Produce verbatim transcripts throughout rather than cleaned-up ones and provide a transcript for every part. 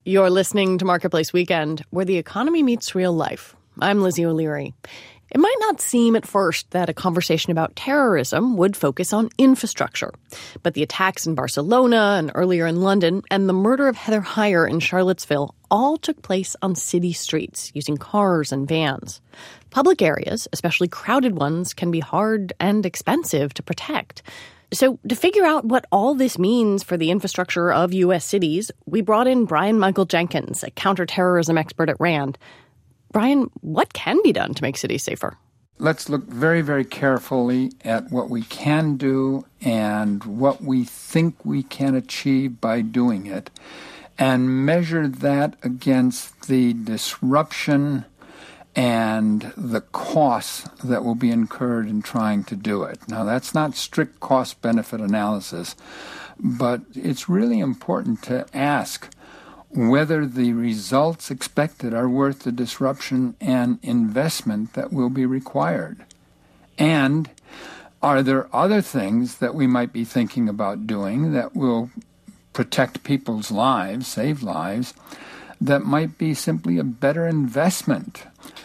You're listening to Marketplace Weekend, where the economy meets real life. I'm Lizzie O'Leary. It might not seem at first that a conversation about terrorism would focus on infrastructure. But the attacks in Barcelona and earlier in London and the murder of Heather Heyer in Charlottesville all took place on city streets using cars and vans. Public areas, especially crowded ones, can be hard and expensive to protect. So to figure out what all this means for the infrastructure of U S cities, we brought in Brian Michael Jenkins, a counterterrorism expert at RAND. Brian, what can be done to make cities safer? Let's look very, very carefully at what we can do and what we think we can achieve by doing it, and measure that against the disruption and the costs that will be incurred in trying to do it. Now, that's not strict cost-benefit analysis, but it's really important to ask whether the results expected are worth the disruption and investment that will be required. And are there other things that we might be thinking about doing that will protect people's lives, save lives, that might be simply a better investment?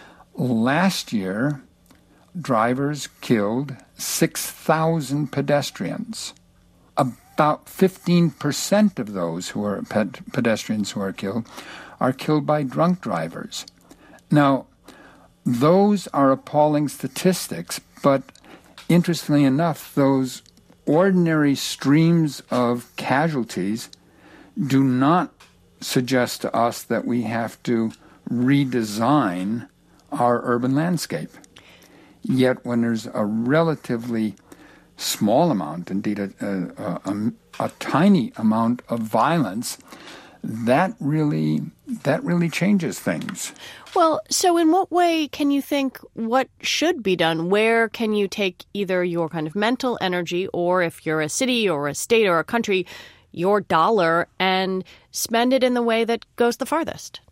Last year, drivers killed six thousand pedestrians. About fifteen percent of those who are ped- pedestrians who are killed are killed by drunk drivers. Now, those are appalling statistics, but interestingly enough, those ordinary streams of casualties do not suggest to us that we have to redesign our urban landscape. Yet when there's a relatively small amount, indeed a, a, a, a tiny amount of violence, that really that really changes things. Well, so in what way can you think what should be done? Where can you take either your kind of mental energy, or if you're a city or a state or a country, your dollar, and spend it in the way that goes the farthest?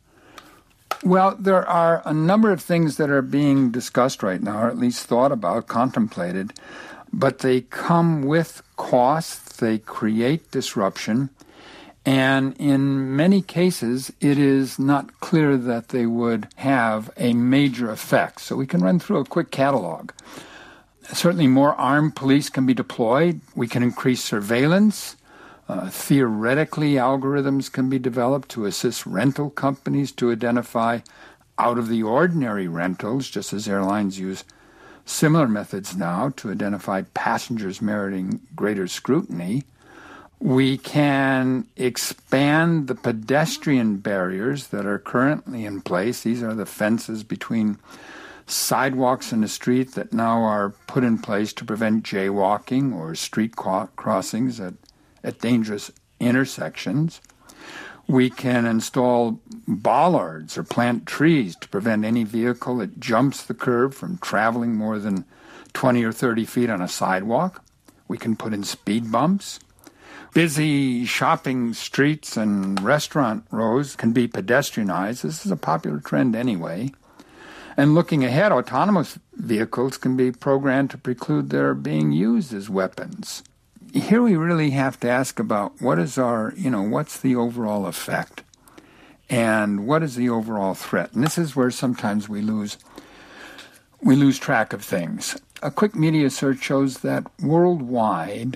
Well, there are a number of things that are being discussed right now, or at least thought about, contemplated, but they come with costs, they create disruption, and in many cases, it is not clear that they would have a major effect. So we can run through a quick catalog. Certainly more armed police can be deployed. We can increase surveillance. Uh, theoretically, algorithms can be developed to assist rental companies to identify out-of-the-ordinary rentals, just as airlines use similar methods now to identify passengers meriting greater scrutiny. We can expand the pedestrian barriers that are currently in place. These are the fences between sidewalks and the street that now are put in place to prevent jaywalking or street crossings at at dangerous intersections. We can install bollards or plant trees to prevent any vehicle that jumps the curb from traveling more than twenty or thirty feet on a sidewalk. We can put in speed bumps. Busy shopping streets and restaurant rows can be pedestrianized. This is a popular trend anyway. And looking ahead, autonomous vehicles can be programmed to preclude their being used as weapons. Here we really have to ask about what is our, you know, what's the overall effect and what is the overall threat? And this is where sometimes we lose we lose track of things. A quick media search shows that worldwide,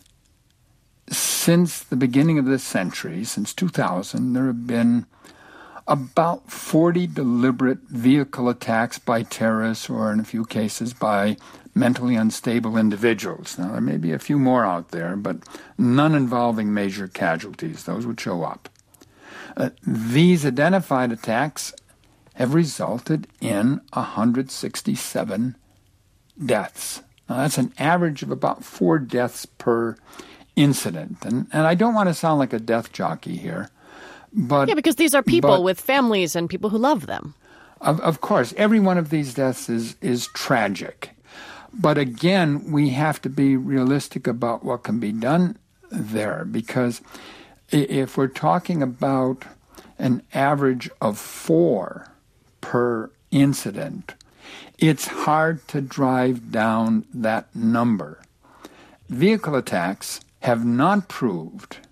since the beginning of this century, since two thousand, there have been about forty deliberate vehicle attacks by terrorists, or in a few cases by mentally unstable individuals. Now, there may be a few more out there, but none involving major casualties. Those would show up. Uh, these identified attacks have resulted in one hundred sixty-seven deaths. Now, that's an average of about four deaths per incident. And, and I don't want to sound like a death jockey here, but... Yeah, because these are people but, with families and people who love them. Of, of course, every one of these deaths is, is tragic. But again, we have to be realistic about what can be done there, because if we're talking about an average of four per incident, it's hard to drive down that number. Vehicle attacks have not proved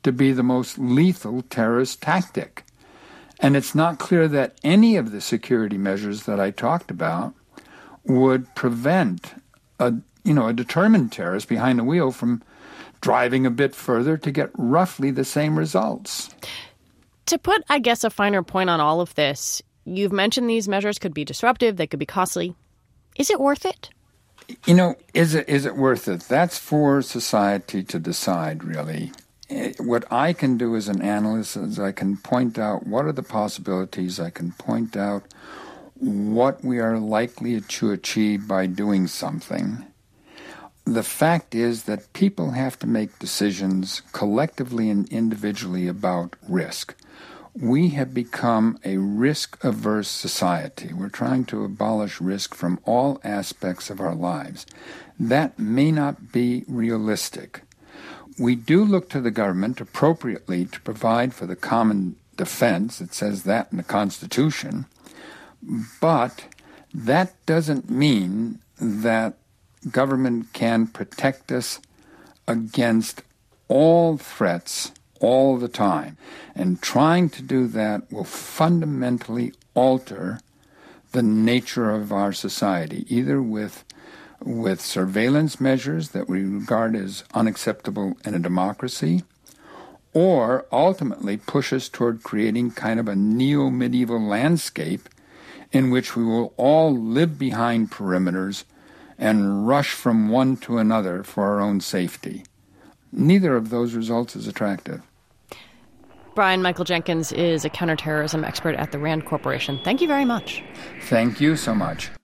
to be the most lethal terrorist tactic. And it's not clear that any of the security measures that I talked about would prevent a, you know, a determined terrorist behind the wheel from driving a bit further to get roughly the same results. To put, I guess, a finer point on all of this, you've mentioned these measures could be disruptive, they could be costly. Is it worth it? You know, is it is it worth it? That's for society to decide, really. What I can do as an analyst is I can point out what are the possibilities. I can point out what we are likely to achieve by doing something. The fact is that people have to make decisions collectively and individually about risk. We have become a risk-averse society. We're trying to abolish risk from all aspects of our lives. That may not be realistic. We do look to the government appropriately to provide for the common defense. It says that in the Constitution. But that doesn't mean that government can protect us against all threats all the time. And trying to do that will fundamentally alter the nature of our society, either with with surveillance measures that we regard as unacceptable in a democracy, or ultimately push us toward creating kind of a neo-medieval landscape in which we will all live behind perimeters and rush from one to another for our own safety. Neither of those results is attractive. Brian Michael Jenkins is a counterterrorism expert at the RAND Corporation. Thank you very much. Thank you so much.